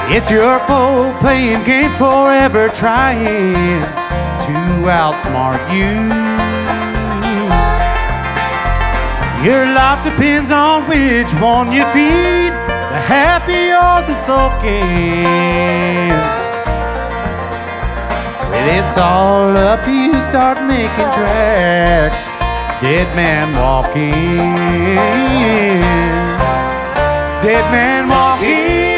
It's your fault playing games forever, trying to outsmart you. Your life depends on which one you feed, the happy or the sulking. Well, it's all up to you, start making tracks. Dead man walking. Dead man walking.